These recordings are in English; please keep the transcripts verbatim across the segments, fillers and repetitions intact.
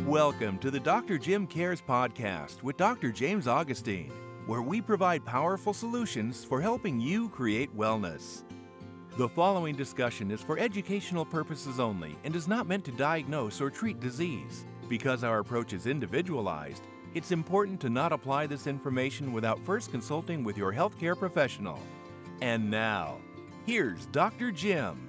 Welcome to the Doctor Jim Cares podcast with Doctor James Augustine, where we provide powerful solutions for helping you create wellness. The following discussion is for educational purposes only and is not meant to diagnose or treat disease. Because our approach is individualized, it's important to not apply this information without first consulting with your healthcare professional. And now, here's Doctor Jim.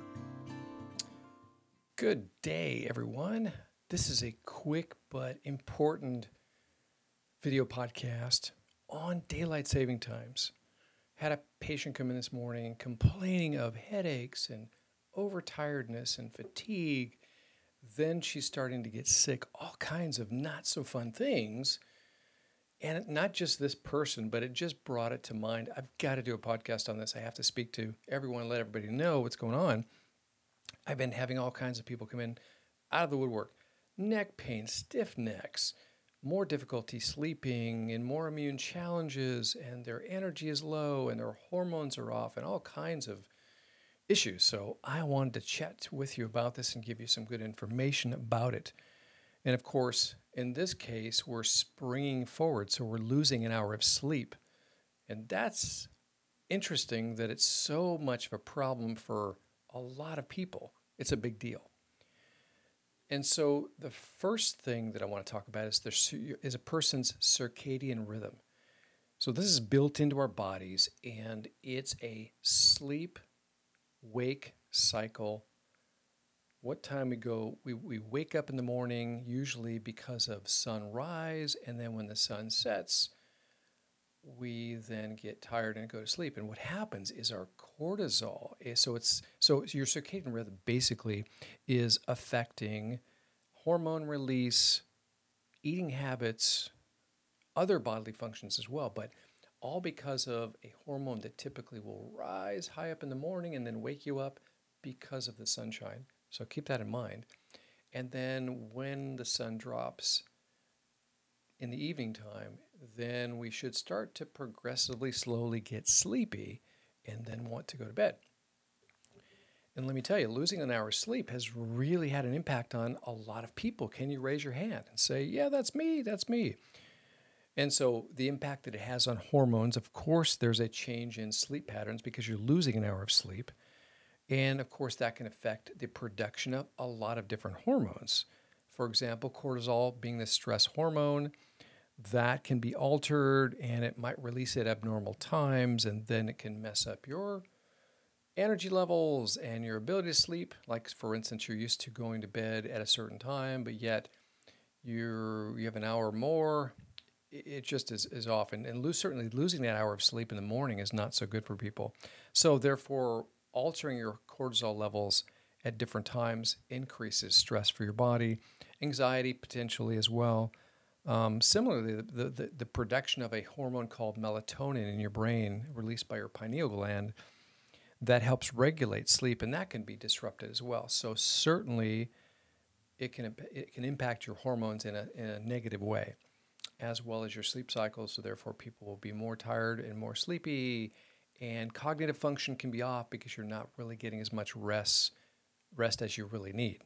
Good day, everyone. This is a quick but important video podcast on daylight saving times. Had a patient come in this morning complaining of headaches and overtiredness and fatigue. Then she's starting to get sick, all kinds of not so fun things. And not just this person, but it just brought it to mind. I've got to do a podcast on this. I have to speak to everyone, let everybody know what's going on. I've been having all kinds of people come in out of the woodwork. Neck pain, stiff necks, more difficulty sleeping, and more immune challenges, and their energy is low, and their hormones are off, and all kinds of issues. So I wanted to chat with you about this and give you some good information about it. And of course, in this case, we're springing forward, so we're losing an hour of sleep. And that's interesting that it's so much of a problem for a lot of people. It's a big deal. And so the first thing that I want to talk about is, the, is a person's circadian rhythm. So this is built into our bodies, and it's a sleep-wake cycle. What time we go, we, we wake up in the morning, usually because of sunrise, and then when the sun sets, we then get tired and go to sleep. And what happens is our cortisol, so it's so your circadian rhythm basically is affecting hormone release, eating habits, other bodily functions as well, but all because of a hormone that typically will rise high up in the morning and then wake you up because of the sunshine. So keep that in mind. And then when the sun drops in the evening time, then we should start to progressively, slowly get sleepy and then want to go to bed. And let me tell you, losing an hour's sleep has really had an impact on a lot of people. Can you raise your hand and say, yeah, that's me, that's me? And so the impact that it has on hormones, of course, there's a change in sleep patterns because you're losing an hour of sleep. And of course, that can affect the production of a lot of different hormones. For example, cortisol being the stress hormone, that can be altered and it might release at abnormal times, and then it can mess up your energy levels and your ability to sleep. Like, for instance, you're used to going to bed at a certain time, but yet you're, you have an hour more. It just is, is off. And, and lose, certainly losing that hour of sleep in the morning is not so good for people. So therefore, altering your cortisol levels at different times increases stress for your body, anxiety potentially as well. Um, similarly, the, the, the production of a hormone called melatonin in your brain, released by your pineal gland, that helps regulate sleep, and that can be disrupted as well. So certainly, it can it can impact your hormones in a in a negative way, as well as your sleep cycle. So therefore, people will be more tired and more sleepy, and cognitive function can be off because you're not really getting as much rest rest as you really need.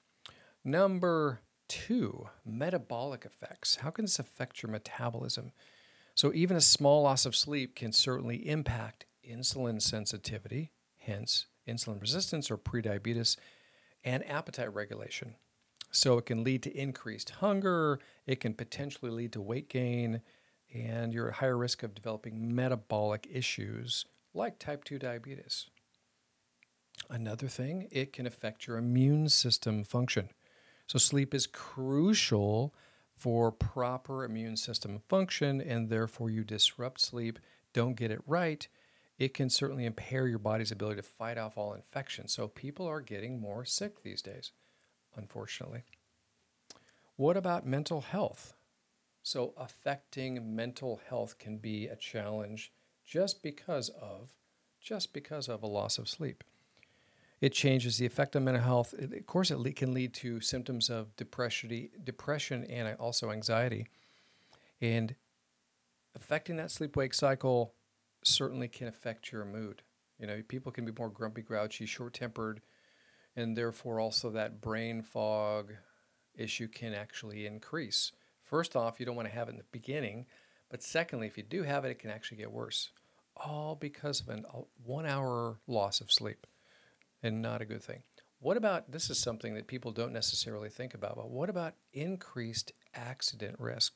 Number two, metabolic effects. How can this affect your metabolism? So even a small loss of sleep can certainly impact insulin sensitivity, hence insulin resistance or prediabetes, and appetite regulation. So it can lead to increased hunger, it can potentially lead to weight gain, and you're at higher risk of developing metabolic issues like type two diabetes. Another thing, it can affect your immune system function. So sleep is crucial for proper immune system function, and therefore you disrupt sleep, don't get it right, it can certainly impair your body's ability to fight off all infections. So people are getting more sick these days, unfortunately. What about mental health? So affecting mental health can be a challenge just because of, just because of a loss of sleep. It changes the effect on mental health. It, of course, it can lead to symptoms of depression, depression and also anxiety. And affecting that sleep-wake cycle certainly can affect your mood. You know, people can be more grumpy, grouchy, short-tempered, and therefore also that brain fog, issue can actually increase. First off, you don't want to have it in the beginning, but secondly, if you do have it, it can actually get worse, all because of an, a one hour loss of sleep, and not a good thing. What about, this is something that people don't necessarily think about, but what about increased accident risk?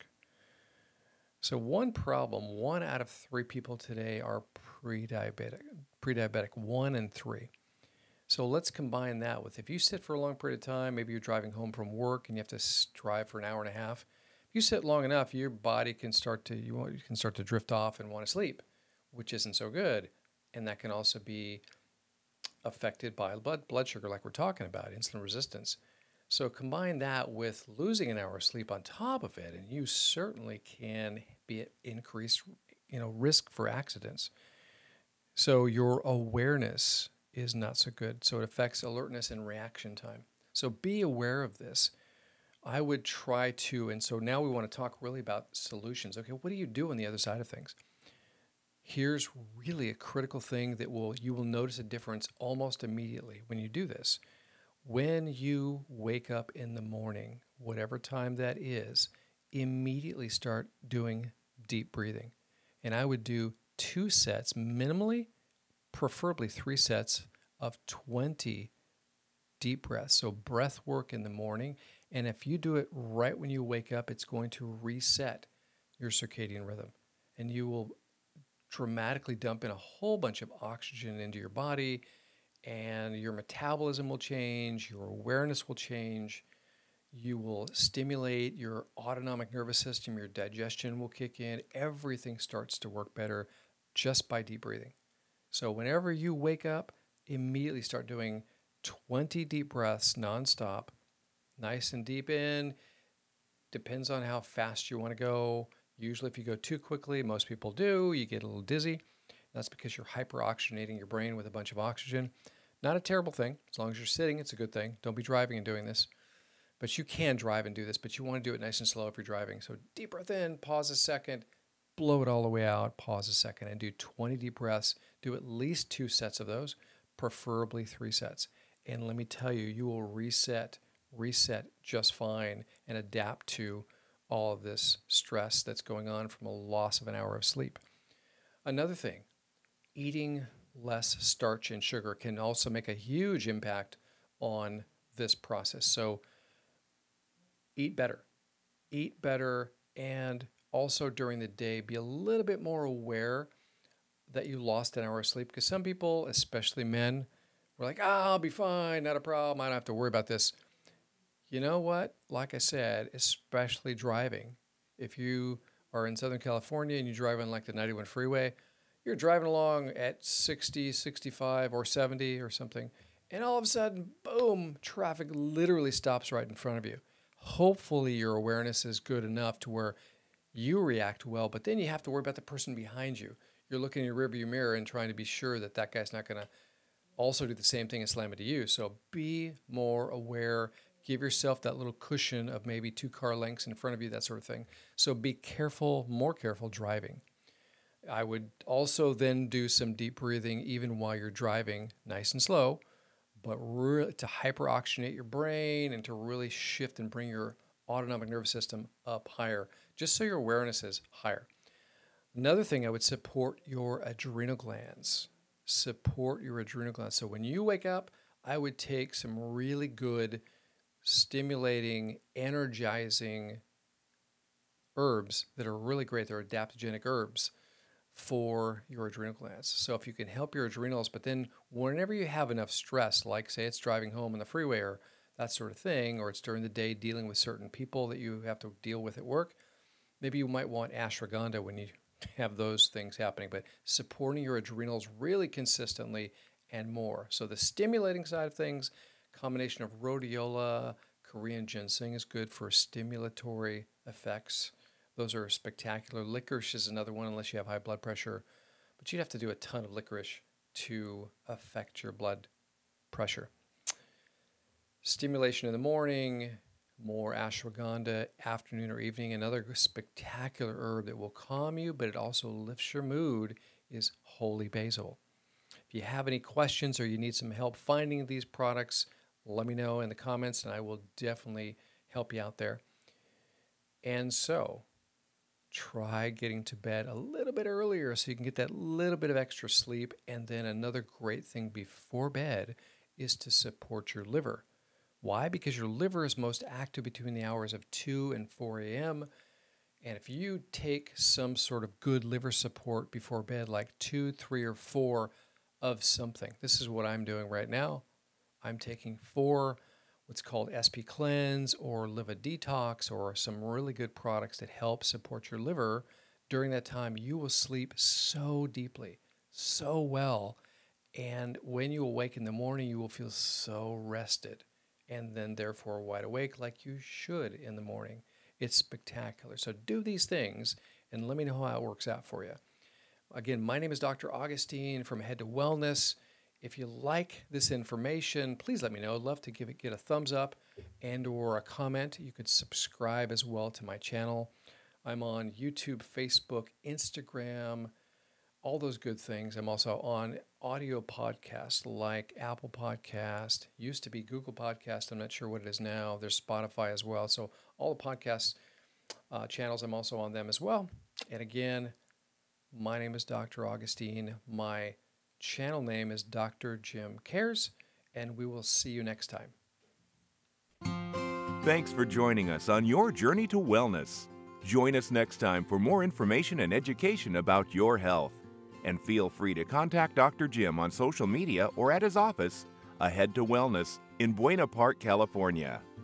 So one problem, one out of three people today are pre-diabetic, pre-diabetic, one in three. So let's combine that with, if you sit for a long period of time, maybe you're driving home from work and you have to drive for an hour and a half. If you sit long enough, your body can start to, you, want, you can start to drift off and want to sleep, which isn't so good. And that can also be affected by blood, blood sugar, like we're talking about, insulin resistance. So combine that with losing an hour of sleep on top of it, and you certainly can be at increased, you know, risk for accidents. So your awareness is not so good. So it affects alertness and reaction time. So be aware of this. I would try to, and so now we want to talk really about solutions. Okay, what do you do on the other side of things? Here's really a critical thing that will you will notice a difference almost immediately when you do this. When you wake up in the morning, whatever time that is, immediately start doing deep breathing. And I would do two sets minimally, preferably three sets of twenty deep breaths. So breath work in the morning. And if you do it right when you wake up, it's going to reset your circadian rhythm. And you will dramatically dump in a whole bunch of oxygen into your body, and your metabolism will change, your awareness will change, you will stimulate your autonomic nervous system, your digestion will kick in, everything starts to work better just by deep breathing. So whenever you wake up, immediately start doing twenty deep breaths nonstop, nice and deep in. Depends on how fast you want to go. Usually if you go too quickly, most people do, you get a little dizzy. That's because you're hyperoxygenating your brain with a bunch of oxygen. Not a terrible thing. As long as you're sitting, it's a good thing. Don't be driving and doing this. But you can drive and do this, but you want to do it nice and slow if you're driving. So deep breath in, pause a second, blow it all the way out, pause a second, and do twenty deep breaths. Do at least two sets of those, preferably three sets. And let me tell you, you will reset, reset just fine and adapt to all of this stress that's going on from a loss of an hour of sleep. Another thing, eating less starch and sugar can also make a huge impact on this process. So eat better, eat better, and also during the day, be a little bit more aware that you lost an hour of sleep. Because some people, especially men, were like, ah, I'll be fine, not a problem, I don't have to worry about this. You know what? Like I said, especially driving. If you are in Southern California and you drive on like the ninety-one freeway, you're driving along at sixty, sixty-five, or seventy or something, and all of a sudden, boom, traffic literally stops right in front of you. Hopefully your awareness is good enough to where you react well, but then you have to worry about the person behind you. You're looking in your rearview mirror and trying to be sure that that guy's not going to also do the same thing and slam into you. So be more aware. Give yourself that little cushion of maybe two car lengths in front of you, that sort of thing. So be careful, more careful driving. I would also then do some deep breathing even while you're driving, nice and slow, but really to hyperoxygenate your brain and to really shift and bring your autonomic nervous system up higher, just so your awareness is higher. Another thing, I would support your adrenal glands. Support your adrenal glands. So when you wake up, I would take some really good stimulating, energizing herbs that are really great. They're adaptogenic herbs for your adrenal glands. So if you can help your adrenals, but then whenever you have enough stress, like say it's driving home on the freeway or that sort of thing, or it's during the day dealing with certain people that you have to deal with at work, maybe you might want ashwagandha when you have those things happening, but supporting your adrenals really consistently and more. So the stimulating side of things, combination of rhodiola, Korean ginseng is good for stimulatory effects. Those are spectacular. Licorice is another one unless you have high blood pressure, but you'd have to do a ton of licorice to affect your blood pressure. Stimulation in the morning, more ashwagandha, afternoon or evening. Another spectacular herb that will calm you, but it also lifts your mood is holy basil. If you have any questions or you need some help finding these products, let me know in the comments and I will definitely help you out there. And so try getting to bed a little bit earlier so you can get that little bit of extra sleep. And then another great thing before bed is to support your liver. Why? Because your liver is most active between the hours of two and four a.m. And if you take some sort of good liver support before bed, like two, three, or four of something, this is what I'm doing right now. I'm taking four what's called S P Cleanse or Liver Detox or some really good products that help support your liver. During that time, you will sleep so deeply, so well. And when you awake in the morning, you will feel so rested and then therefore wide awake like you should in the morning. It's spectacular. So do these things and let me know how it works out for you. Again, my name is Doctor Augustine from Head to Wellness. If you like this information, please let me know. I'd love to give it, get a thumbs up and or a comment. You could subscribe as well to my channel. I'm on YouTube, Facebook, Instagram, all those good things. I'm also on audio podcasts like Apple Podcast, used to be Google Podcast. I'm not sure what it is now. There's Spotify as well. So all the podcast uh, channels, I'm also on them as well. And again, my name is Doctor Augustine. My channel name is Doctor Jim Cares, and we will see you next time. Thanks for joining us on your journey to wellness. Join us next time for more information and education about your health. And feel free to contact Doctor Jim on social media or at his office, Ahead to Wellness in Buena Park, California.